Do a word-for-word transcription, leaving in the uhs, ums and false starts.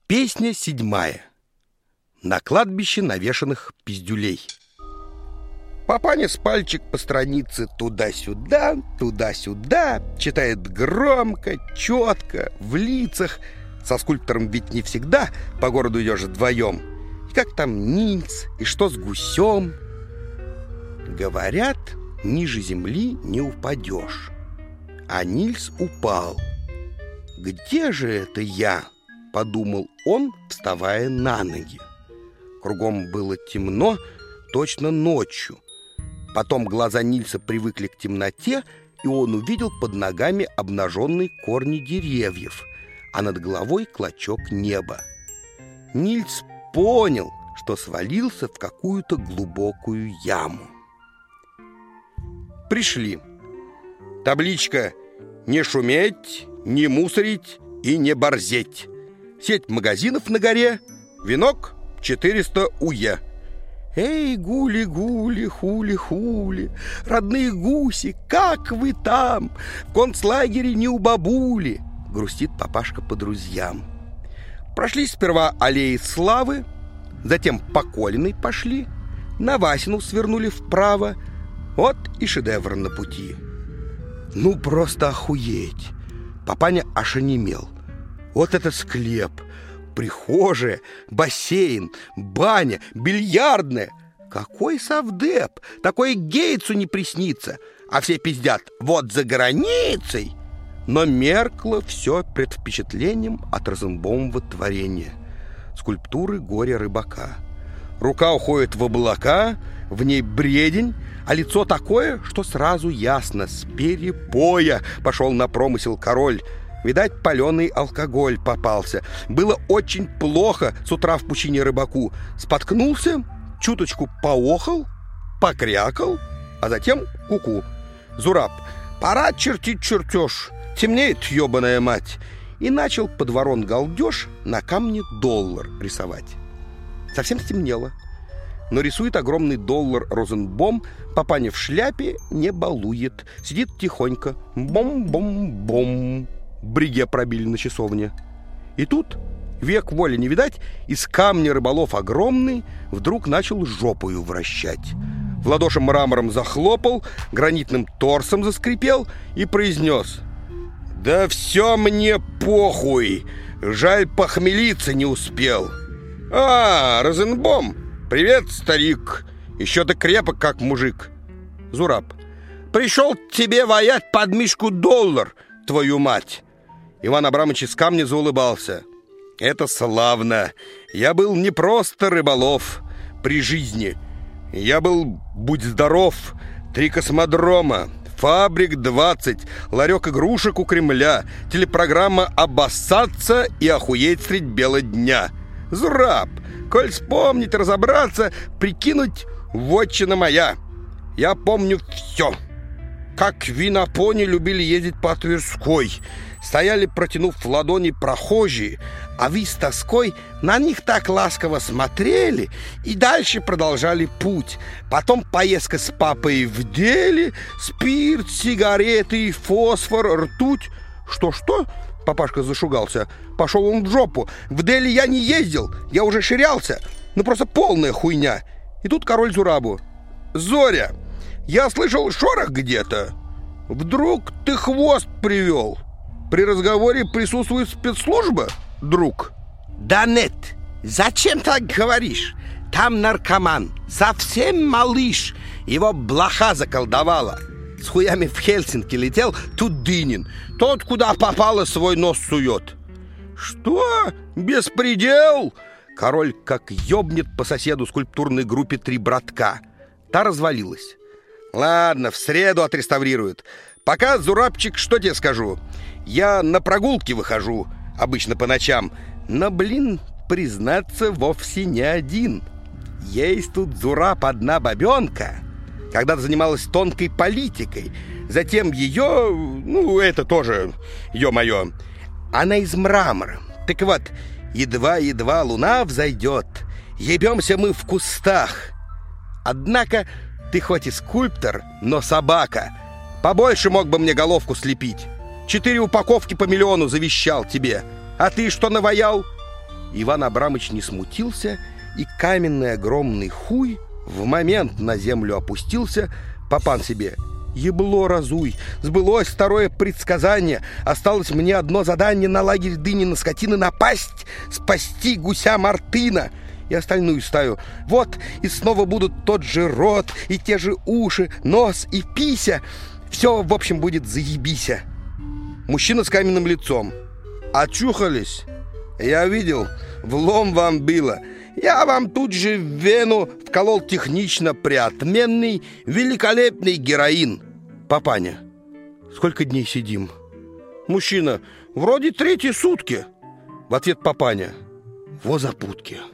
Песня седьмая. На кладбище навешанных пиздюлей. Папаня с пальчик по странице туда-сюда, туда-сюда, читает громко, четко, в лицах. Со скульптором ведь не всегда по городу идешь вдвоем. И как там Нильс, и что с гусем. Говорят, ниже земли не упадешь. А Нильс упал. «Где же это я?» — подумал он, вставая на ноги. Кругом было темно, точно ночью. Потом глаза Нильса привыкли к темноте, и он увидел под ногами обнаженные корни деревьев, а над головой клочок неба. Нильс понял, что свалился в какую-то глубокую яму. Пришли. Табличка «Не шуметь, не мусорить и не борзеть». Сеть магазинов на горе, венок четыреста уе. Эй, гули-гули, хули-хули, родные гуси, как вы там? В концлагере не у бабули, грустит папашка по друзьям. Прошли сперва аллеи Славы, затем по Колиной пошли, на Васину свернули вправо. Вот и шедевр на пути. Ну, просто охуеть! Папаня аж онемел. Вот это склеп, прихожая, бассейн, баня, бильярдная. Какой совдеп! Такой Гейтсу не приснится. А все пиздят: вот за границей. Но меркло все пред впечатлением от Розенбаумова творения. Скульптуры горя рыбака. Рука уходит в облака, в ней бредень, а лицо такое, что сразу ясно: с перепоя пошел на промысел король. Видать, паленый алкоголь попался. Было очень плохо с утра в пучине рыбаку. Споткнулся, чуточку поохал, покрякал, а затем ку-ку. Зураб: пора чертить чертеж, темнеет, ебаная мать. И начал под ворон галдеж на камне доллар рисовать. Совсем стемнело. Но рисует огромный доллар Розенбом. Папаня в шляпе не балует. Сидит тихонько. Бом-бом-бом. Бриге пробили на часовне. И тут, век воли не видать, из камня рыболов огромный вдруг начал жопою вращать. В ладоши мрамором захлопал, гранитным торсом заскрипел и произнес: «Да все мне похуй! Жаль, похмелиться не успел!» «А, Розенбом! Привет, старик! Еще ты крепок, как мужик!» Зураб: «Пришел к тебе воять под мишку доллар, твою мать!» Иван Абрамович из камня заулыбался. «Это славно! Я был не просто рыболов при жизни. Я был, будь здоров, три космодрома, фабрик двадцать, ларек игрушек у Кремля, телепрограмма «Обоссаться и охуеть средь бела дня». Зураб, коль вспомнить, разобраться, прикинуть, вотчина моя. Я помню все. Как ви на пони любили ездить по Тверской. Стояли, протянув в ладони, прохожие, а вы с тоской на них так ласково смотрели и дальше продолжали путь. Потом поездка с папой в деле, спирт, сигареты, фосфор, ртуть. Что-что? Папашка зашугался. Пошел он в жопу. В Дели я не ездил, я уже ширялся. Ну просто полная хуйня. И тут король Зурабу: «Зоря, я слышал шорох где-то. Вдруг ты хвост привел? При разговоре присутствует спецслужба, друг?» «Да нет, зачем так говоришь? Там наркоман, совсем малыш. Его блоха заколдовала. С хуями в Хельсинки летел, тут Дынин. Тот, куда попало, свой нос сует». «Что? Беспредел?» Король как ёбнет по соседу скульптурной группе «Три братка». Та развалилась. «Ладно, в среду отреставрируют. Пока, Зурабчик, что тебе скажу? Я на прогулки выхожу, обычно по ночам. Но, блин, признаться, вовсе не один. Есть тут, Зураб, одна бабенка. Когда-то занималась тонкой политикой. Затем ее, ну, это тоже, ё-моё, она из мрамора. Так вот, едва-едва луна взойдет, ебемся мы в кустах. Однако ты хоть и скульптор, но собака. Побольше мог бы мне головку слепить. Четыре упаковки по миллиону завещал тебе. А ты что наваял? Иван Абрамыч не смутился, и каменный огромный хуй в момент на землю опустился. Папан себе: ебло разуй, сбылось второе предсказание. Осталось мне одно задание: на лагерь дыни на скотины напасть, спасти гуся Мартына и остальную стаю. Вот, и снова будут тот же рот, и те же уши, нос и пися. Все, в общем, будет заебися. Мужчина с каменным лицом: очухались? Я видел, влом вам было. Я вам тут же в вену вколол технично приотменный, великолепный героин. Папаня: сколько дней сидим? Мужчина: вроде третьи сутки. В ответ Папаня: во запутки.